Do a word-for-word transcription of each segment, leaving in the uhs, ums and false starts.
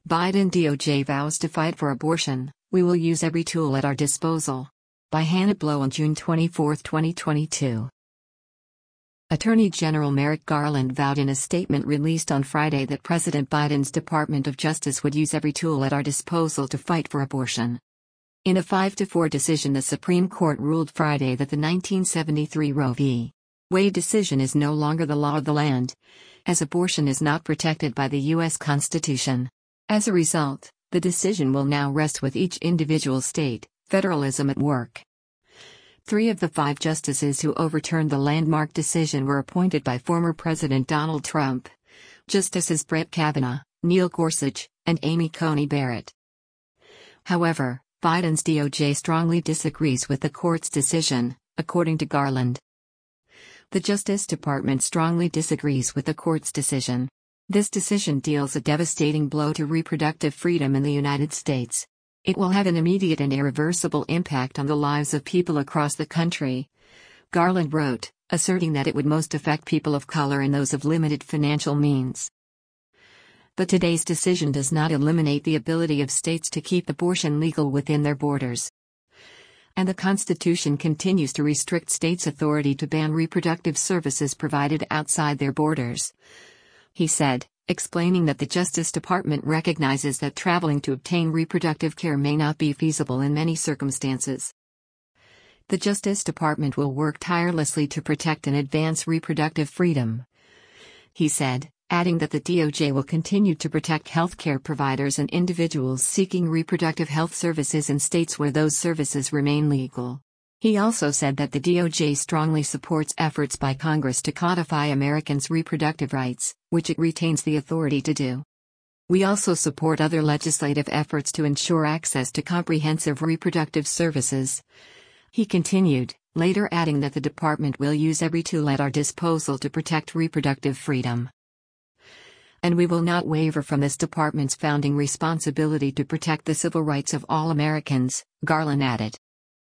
Biden D O J vows to fight for abortion, "We will use every tool at our disposal." By Hannah Blow on June twenty-fourth, twenty twenty-two. Attorney General Merrick Garland vowed in a statement released on Friday that President Biden's Department of Justice would use every tool at our disposal to fight for abortion. In a five to four decision, the Supreme Court ruled Friday that the nineteen seventy-three Roe v. Wade decision is no longer the law of the land, as abortion is not protected by the U S Constitution. As a result, the decision will now rest with each individual state, federalism at work. Three of the five justices who overturned the landmark decision were appointed by former President Donald Trump. Justices Brett Kavanaugh, Neil Gorsuch, and Amy Coney Barrett. However, Biden's D O J strongly disagrees with the court's decision, according to Garland. The Justice Department strongly disagrees with the court's decision. This decision deals a devastating blow to reproductive freedom in the United States. It will have an immediate and irreversible impact on the lives of people across the country, Garland wrote, asserting that it would most affect people of color and those of limited financial means. But today's decision does not eliminate the ability of states to keep abortion legal within their borders. And the Constitution continues to restrict states' authority to ban reproductive services provided outside their borders, he said, explaining that the Justice Department recognizes that traveling to obtain reproductive care may not be feasible in many circumstances. The Justice Department will work tirelessly to protect and advance reproductive freedom, he said, adding that the D O J will continue to protect healthcare providers and individuals seeking reproductive health services in states where those services remain legal. He also said that the D O J strongly supports efforts by Congress to codify Americans' reproductive rights, which it retains the authority to do. We also support other legislative efforts to ensure access to comprehensive reproductive services, he continued, later adding that the department will use every tool at our disposal to protect reproductive freedom. And we will not waver from this department's founding responsibility to protect the civil rights of all Americans, Garland added.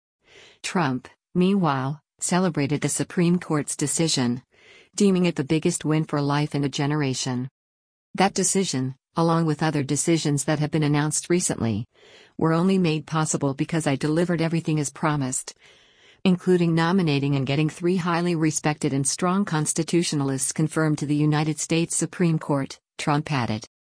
Trump, meanwhile, celebrated the Supreme Court's decision, deeming it the biggest win for life in a generation. That decision, along with other decisions that have been announced recently, were only made possible because I delivered everything as promised, including nominating and getting three highly respected and strong constitutionalists confirmed to the United States Supreme Court, Trump added.